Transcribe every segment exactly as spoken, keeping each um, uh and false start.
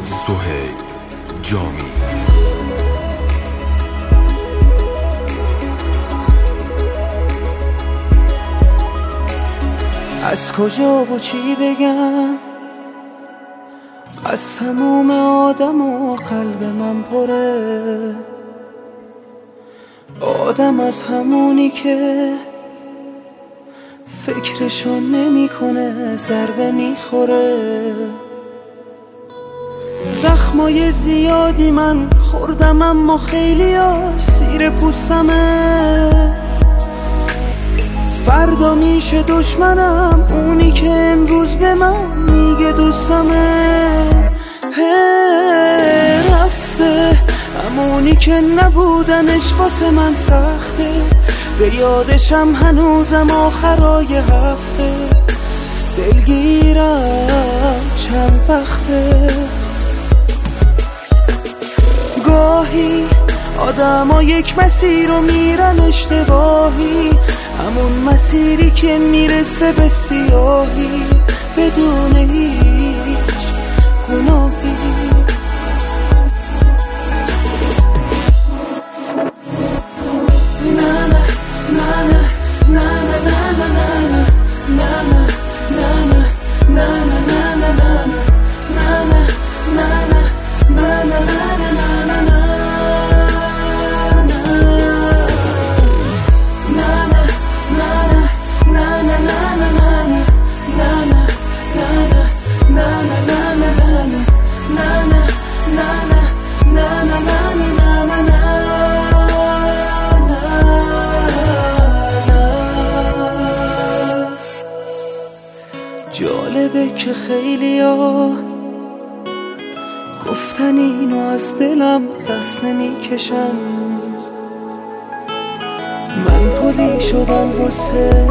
سهیل جامی. از کجا و چی بگم، از تموم آدم و قلب من پره. آدم از همونی که فکرشو نمی کنه ضربه میخوره. زخمای زیادی من خوردم اما خیلیاش سیر پوستمه. فردا میشه دشمنم اونی که امروز به من میگه دوستمه. رفته همونی که نبودنش واسه من سخته. به یادشم هنوزم آخرای هفته. دلگیرم چند وقته. گاهی آدم ها یک مسیر رو میرن اشتباهی، همون مسیری که میرسه به سیاهی بدون هیچ گناهی. جالبه که خیلی ها گفتن اینو از دلم دست نمی کشم. من پلی شدم واسه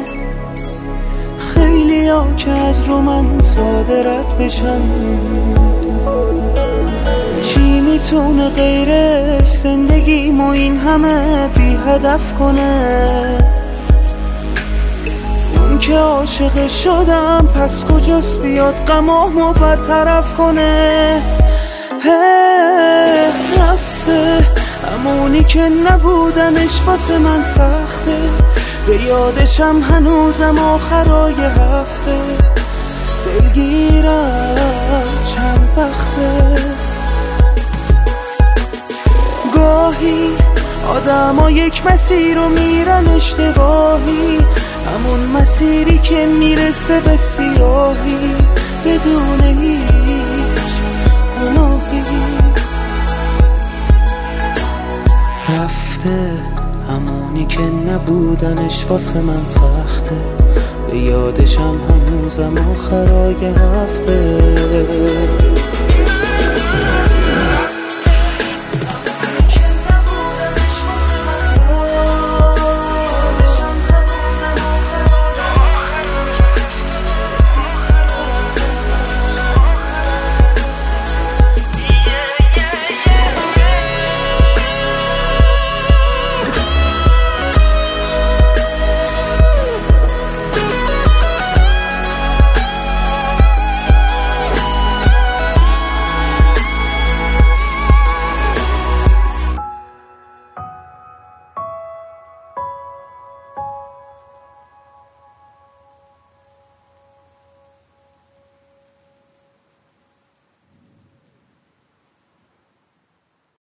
خیلی ها که از رو من ساده رد بشن. چی میتونه غیرش زندگیمو این همه بی هدف کنه؟ که عاشق شدم پس کجاست بیاد غمامو برطرف کنه؟ رفته همونی که نبودنش واسه من سخته. به یادشم هنوزم آخرای هفته. دلگیرم چند وقته. گاهی آدم ها یک مسیر رو میرن اشتباهی، همون مسیری که میرسه به سیاهی بدون هیچ گناهی. رفته همونی که نبودنش واسه من سخته. به یادشم هنوزم آخرای هفته.